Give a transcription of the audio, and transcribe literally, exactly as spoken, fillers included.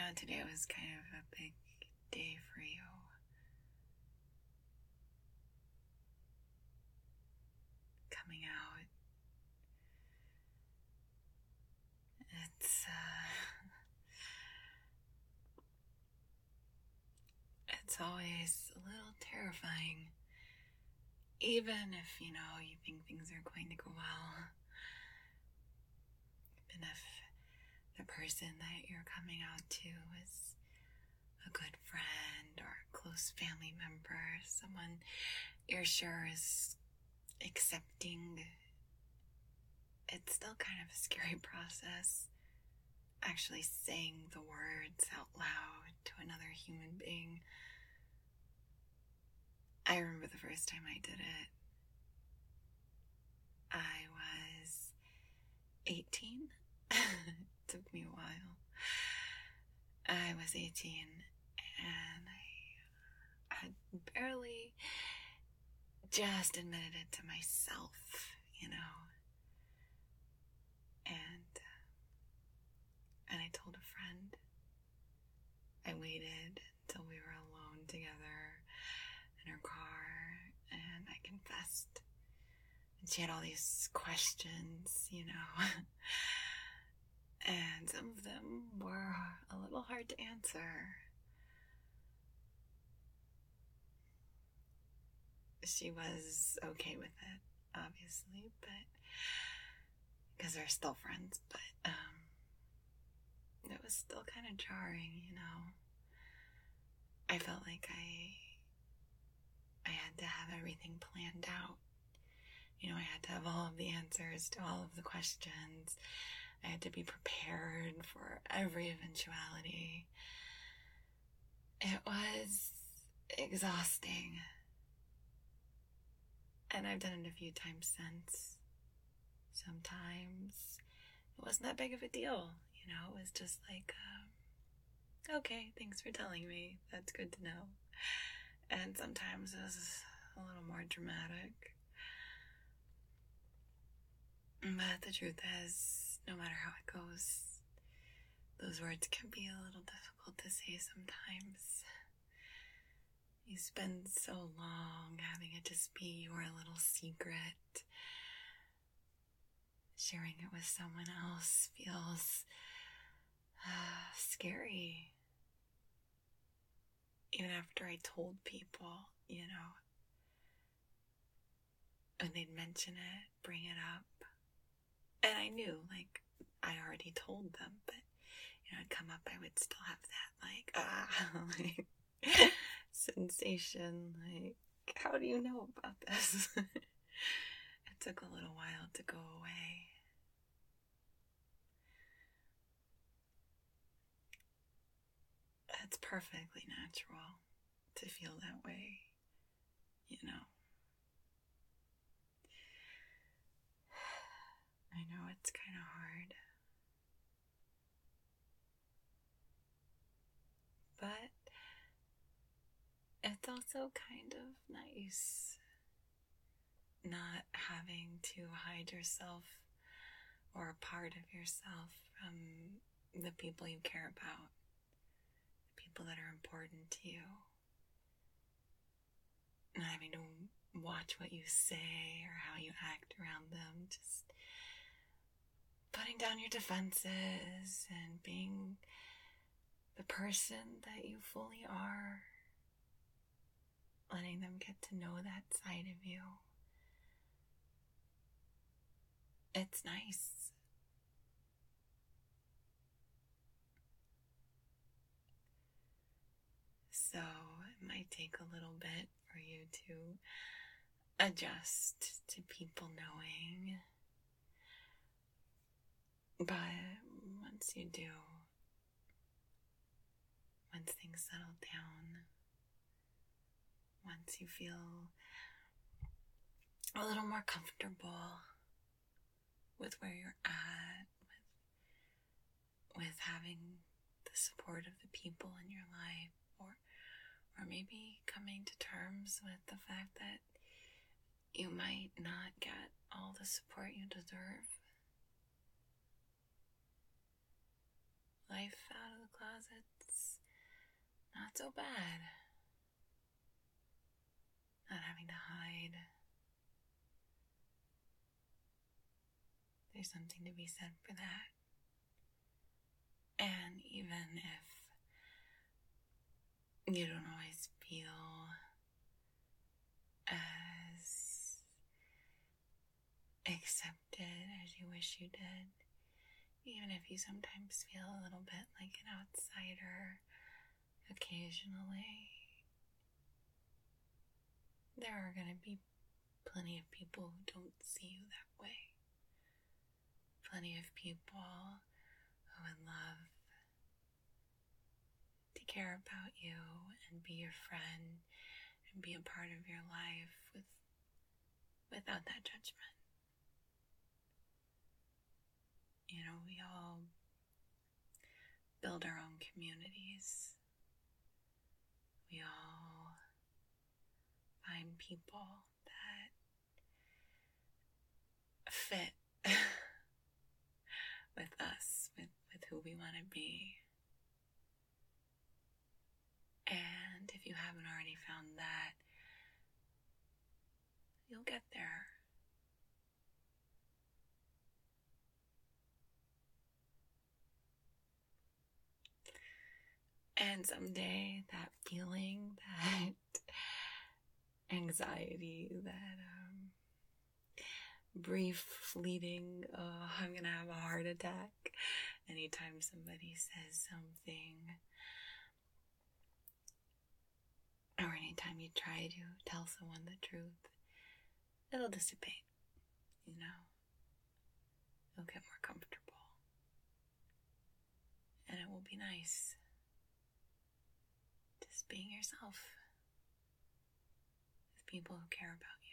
know today was kind of a big day for you. Coming out. It's, uh, it's always a little terrifying. Even if, you know, you think things are going to go well. Even if the person that you're coming out to is a good friend or a close family member, someone you're sure is accepting, it's still kind of a scary process. Actually saying the words out loud to another human being. I remember the first time I did it. I was eighteen. It took me a while. I was eighteen and I had barely just admitted it to myself, you know. And and I told a friend. I waited until we were alone together in her car, and I confessed. And she had all these questions, you know. And some of them were a little hard to answer. She was okay with it, obviously, but because they're still friends, but um, it was still kind of jarring, you know. I felt like I I had to have everything planned out. You know, I had to have all of the answers to all of the questions. I had to be prepared for every eventuality. It was exhausting. And I've done it a few times since. Sometimes it wasn't that big of a deal. You know, it was just like, um, okay, thanks for telling me. That's good to know. And sometimes it was a little more dramatic. But the truth is, no matter how it goes, those words can be a little difficult to say sometimes. You spend so long having it just be your little secret. Sharing it with someone else feels uh, scary. Even after I told people, you know, when they'd mention it, bring it up. And I knew, like, I already told them, but, you know, I'd come up, I would still have that, like, ah, like, sensation, like, how do you know about this? It took a little while to go away. It's perfectly natural to feel that way, you know. I know it's kind of hard. But it's also kind of nice not having to hide yourself or a part of yourself from the people you care about, the people that are important to you. Not having to watch what you say or how you act around them, just putting down your defenses and being the person that you fully are, letting them get to know that side of you. It's nice. So it might take a little bit for you to adjust to people knowing. But once you do, once things settle down, once you feel a little more comfortable with where you're at, with, with having the support of the people in your life, or or maybe coming to terms with the fact that you might not get all the support you deserve. Life out of the closet's not so bad. Not having to hide. There's something to be said for that. And even if you don't always feel as accepted as you wish you did, even if you sometimes feel a little bit like an outsider occasionally, there are going to be plenty of people who don't see you that way. Plenty of people who would love to care about you and be your friend and be a part of your life with without that judgment. You know, we all build our own communities. We all find people that fit with us, with, with who we want to be. And if you haven't already found that, you'll get there. And someday that feeling, that anxiety, that um, brief, fleeting, oh, I'm going to have a heart attack anytime somebody says something, or anytime you try to tell someone the truth, it'll dissipate, you know. You'll get more comfortable. And it will be nice. Just being yourself with people who care about